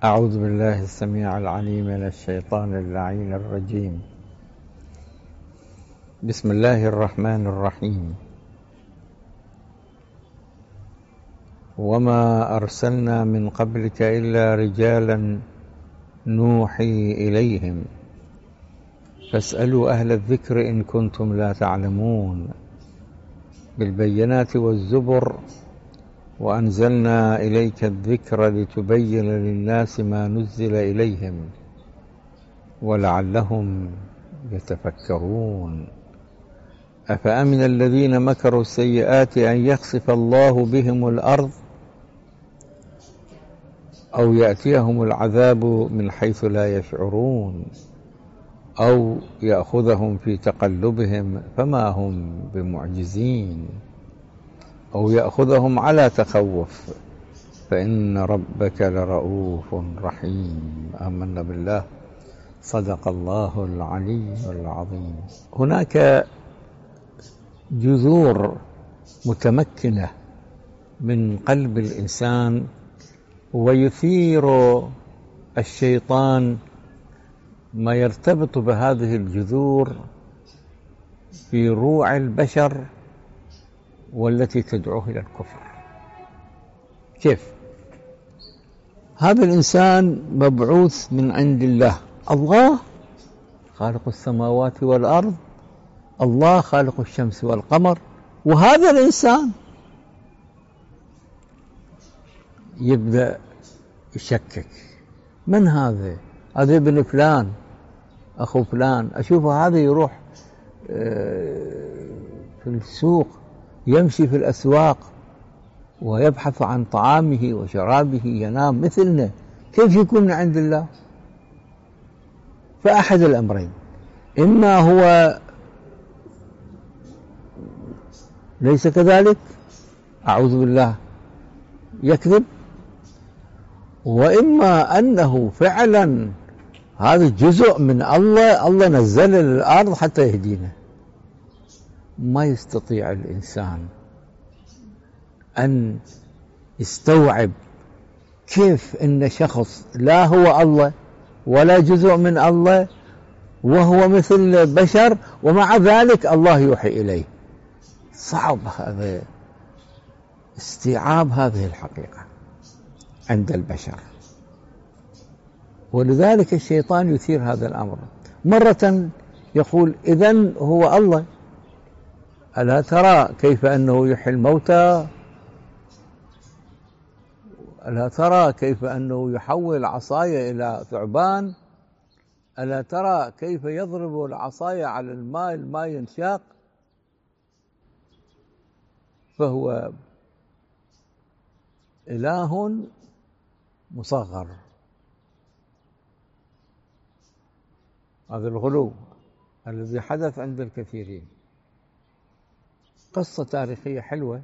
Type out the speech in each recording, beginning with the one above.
أعوذ بالله السميع العليم من الشيطان اللعين الرجيم. بسم الله الرحمن الرحيم. وما أرسلنا من قبلك إلا رجالا نوحي إليهم فاسألوا أهل الذكر إن كنتم لا تعلمون. بالبينات والزبر وأنزلنا إليك الذكر لتبين للناس ما نزل إليهم ولعلهم يتفكرون. أفأمن الذين مكروا السيئات أن يخسف الله بهم الأرض أو يأتيهم العذاب من حيث لا يشعرون أو يأخذهم في تقلبهم فما هم بمعجزين أو يأخذهم على تخوف فإن ربك لرؤوف رحيم. آمنا بالله. صدق الله العلي العظيم. هناك جذور متمكنة من قلب الإنسان ويثير الشيطان ما يرتبط بهذه الجذور في روع البشر والتي تدعوه إلى الكفر. كيف؟ هذا الإنسان مبعوث من عند الله، الله خالق السماوات والأرض، الله خالق الشمس والقمر، وهذا الإنسان يبدأ يشكك. من هذا؟ هذا ابن فلان، أخو فلان، أشوفه هذا يروح في السوق، يمشي في الأسواق ويبحث عن طعامه وشرابه، ينام مثلنا، كيف يكون من عند الله؟ فأحد الأمرين: إما هو ليس كذلك، أعوذ بالله، يكذب، وإما أنه فعلا هذا جزء من الله، الله نزل للأرض حتى يهدينا. ما يستطيع الإنسان أن يستوعب كيف إن شخص لا هو الله ولا جزء من الله وهو مثل بشر ومع ذلك الله يوحي إليه. صعب هذا استيعاب هذه الحقيقة عند البشر، ولذلك الشيطان يثير هذا الأمر. مرة يقول: إذن هو الله، ألا ترى كيف أنه يحيي الموتى؟ ألا ترى كيف أنه يحول العصاية إلى ثعبان؟ ألا ترى كيف يضرب العصاية على الماء، الماء ينشاق؟ فهو إله مصغر. هذا الغلو الذي حدث عند الكثيرين. قصة تاريخية حلوة،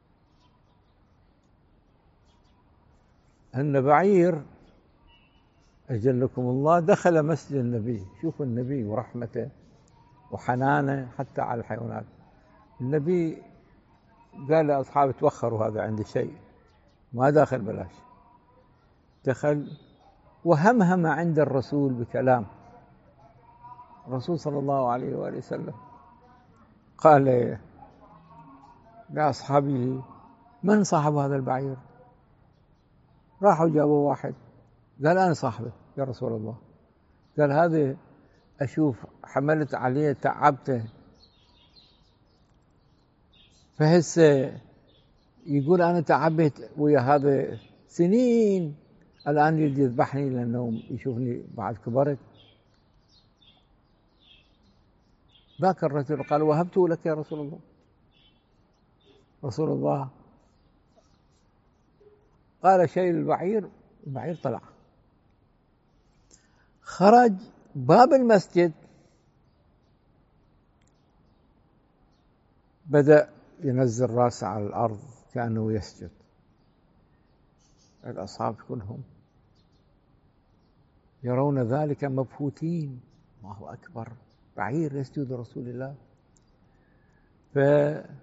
أن بعير أجلكم الله دخل مسجد النبي. شوفوا النبي ورحمته وحنانه حتى على الحيوانات. النبي قال لأصحابه: توخروا، هذا عندي شيء، ما داخل بلاش. دخل وهمهم عند الرسول بكلام. الرسول صلى الله عليه وآله وسلم قال لأصحابه: من صاحب هذا البعير؟ راحوا جابوا واحد، قال: أنا صاحبه يا رسول الله. قال: هذا أشوف حملت عليه تعبته، فهسه يقول أنا تعبت ويا هذا سنين، الآن يريد يذبحني لأنه يشوفني بعد كبرت. ذاك الرجل قال: وهبته لك يا رسول الله. رسول الله قال: شيل البعير. البعير طلع، خرج باب المسجد، بدأ ينزل راسه على الأرض كأنه يسجد. الأصحاب كلهم يرون ذلك مبهوتين. الله أكبر، بعير يسجد رسول الله. فقالوا: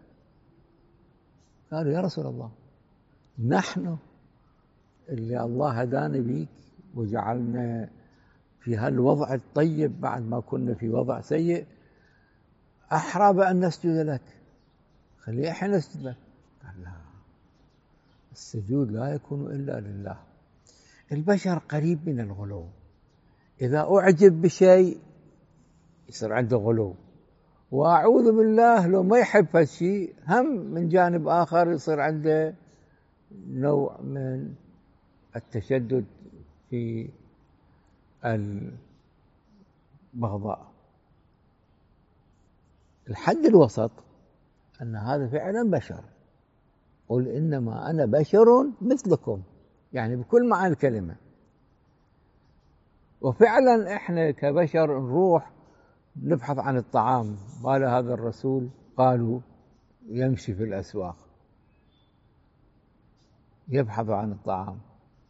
يا رسول الله، نحن اللي الله هدانا بيك وجعلنا في هالوضع الطيب بعد ما كنا في وضع سيء، أحرى بأن نسجد لك، خلي إحنا نسجد لك. قال لا، السجود لا يكون إلا لله. البشر قريب من الغلو، إذا أعجب بشيء يصير عنده غلو، وأعوذ بالله لو ما يحب هالشيء هم من جانب آخر يصير عنده نوع من التشدد في البغضاء. الحد الوسط أن هذا فعلا بشر، قل إنما أنا بشر مثلكم، يعني بكل معنى الكلمة. وفعلا إحنا كبشر نروح نبحث عن الطعام، قال هذا الرسول قالوا يمشي في الأسواق يبحث عن الطعام،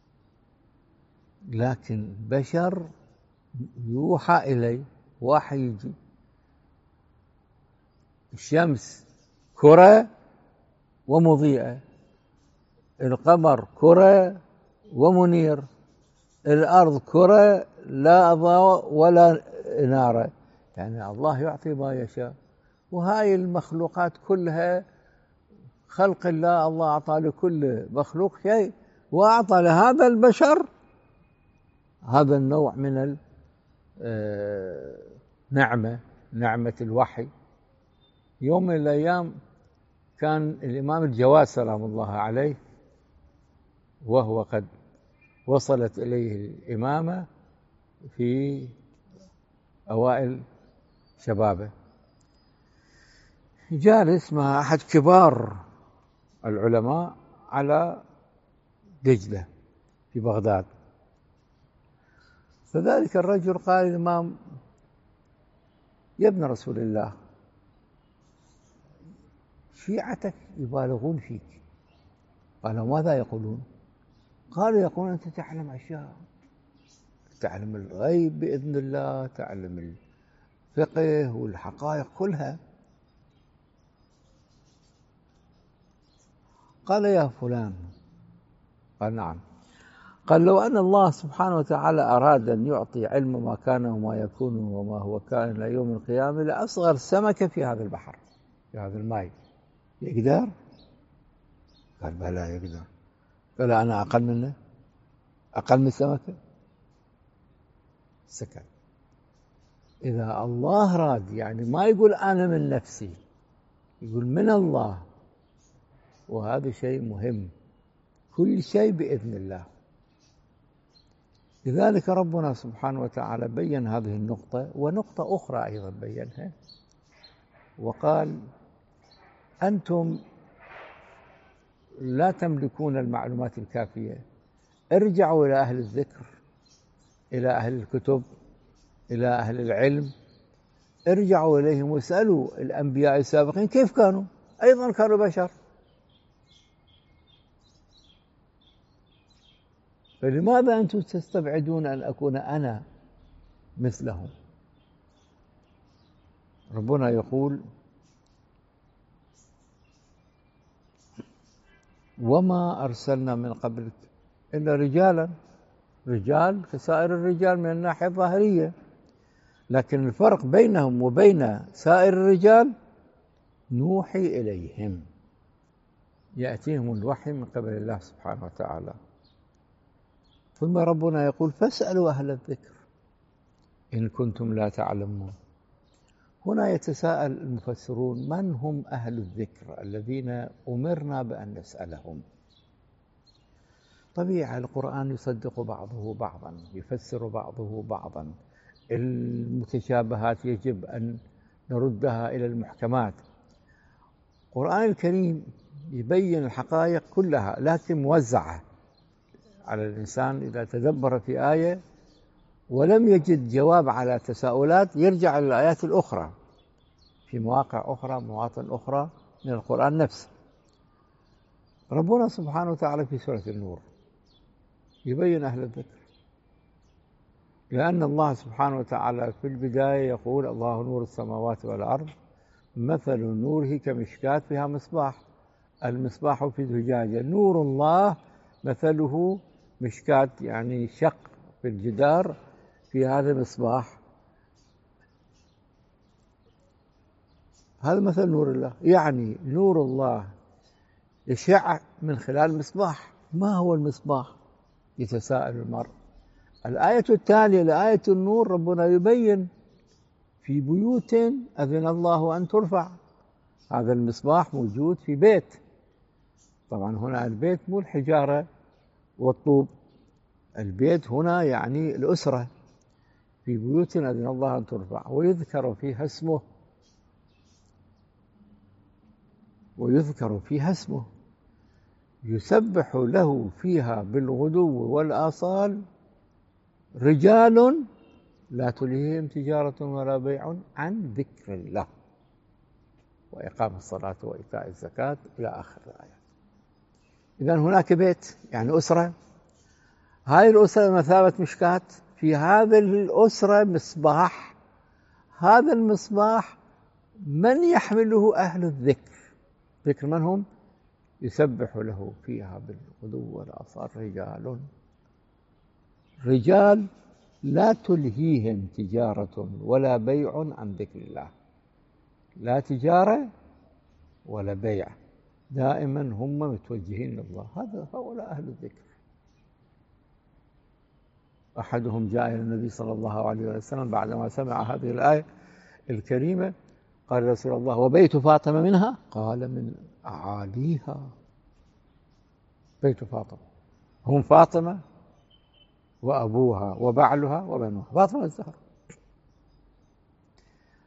لكن بشر يوحى إلي وحي يجي. الشمس كرة ومضيئة، القمر كرة ومنير، الأرض كرة لا أضاء ولا إنارة، يعني الله يعطي ما يشاء. وهاي المخلوقات كلها خلق الله، الله أعطى لكل مخلوق شيء، وأعطى لهذا البشر هذا النوع من نعمة الوحي. يوم من الأيام كان الإمام الجواد سلام الله عليه وهو قد وصلت إليه الإمامة في أوائل شبابه، جالس مع أحد كبار العلماء على دجلة في بغداد. فذلك الرجل قال الإمام: يا ابن رسول الله، شيعتك يبالغون فيك. قال: ماذا يقولون؟ قالوا: يقولون أنت تعلم أشياء، تعلم الغيب بإذن الله، تعلم الفقه والحقائق كلها. قال: يا فلان. قال: نعم. قال: لو أن الله سبحانه وتعالى أراد أن يعطي علم ما كان وما يكون وما هو كائن إلى يوم القيامة لأصغر سمكة في هذا البحر، في هذا الماء، يقدر؟ قال: بلى يقدر. قال: أنا أقل منه؟ أقل من السمكة؟ سكت. إذا الله راد، يعني ما يقول أنا من نفسي، يقول من الله، وهذا شيء مهم، كل شيء بإذن الله. لذلك ربنا سبحانه وتعالى بين هذه النقطة، ونقطة أخرى أيضا بينها وقال: أنتم لا تملكون المعلومات الكافية، ارجعوا إلى أهل الذكر، إلى أهل الكتب، إلى أهل العلم، ارجعوا إليهم واسألوا الأنبياء السابقين كيف كانوا، أيضا كانوا بشر، فلماذا أنتم تستبعدون أن أكون أنا مثلهم؟ ربنا يقول: وما أرسلنا من قبلك إلا رجالا، رجال كسائر الرجال من الناحية الظاهرية، لكن الفرق بينهم وبين سائر الرجال نوحي إليهم، يأتيهم الوحي من قبل الله سبحانه وتعالى. ثم ربنا يقول: فاسألوا أهل الذكر إن كنتم لا تعلمون. هنا يتساءل المفسرون: من هم أهل الذكر الذين أمرنا بأن نسألهم؟ طبيعة القرآن يصدق بعضه بعضا، يفسر بعضه بعضا، المتشابهات يجب أن نردها إلى المحكمات. القرآن الكريم يبين الحقائق كلها، لكن موزعة على الإنسان. إذا تدبر في آية ولم يجد جواب على تساؤلات يرجع إلى الآيات الأخرى في مواقع أخرى، مواطن أخرى من القرآن نفسه. ربنا سبحانه وتعالى في سورة النور يبين أهل الذكر، لأن الله سبحانه وتعالى في البداية يقول: الله نور السماوات والأرض مثل نوره كمشكاة فيها مصباح، المصباح في زجاجة، نور الله مثله مشكاة، يعني شق في الجدار في هذا المصباح. هذا مثل نور الله، يعني نور الله يشع من خلال المصباح. ما هو المصباح؟ يتساءل المرء. الآية التالية لآية النور ربنا يبين في بيوت أذن الله أن ترفع. هذا المصباح موجود في بيت، طبعا هنا البيت مو الحجارة والطوب، البيت هنا يعني الأسرة. في بيوت أذن الله أن ترفع ويذكر فيها اسمه، يسبح له فيها بالغدو والآصال رجال لا تلهيهم تجارة ولا بيع عن ذكر الله وإقام الصلاة وإيتاء الزكاة إلى آخر الآيات. إذن هناك بيت يعني أسرة، هذه الأسرة مثابة مشكاة، في هذه الأسرة مصباح. هذا المصباح من يحمله؟ أهل الذكر. ذكر من هم؟ يسبح له فيها بالغدو والآصال رجال لا تلهيهم تجارة ولا بيع عن ذكر الله. لا تجارة ولا بيع، دائما هم متوجهين لله. هؤلاء أهل الذكر. أحدهم جاء إلى النبي صلى الله عليه وسلم بعدما سمع هذه الآية الكريمة، قال رسول الله: وبيت فاطمة منها؟ قال: من أعاليها. بيت فاطمة هم فاطمة وأبوها وبعلها وبنوها، فاطمة الزهراء.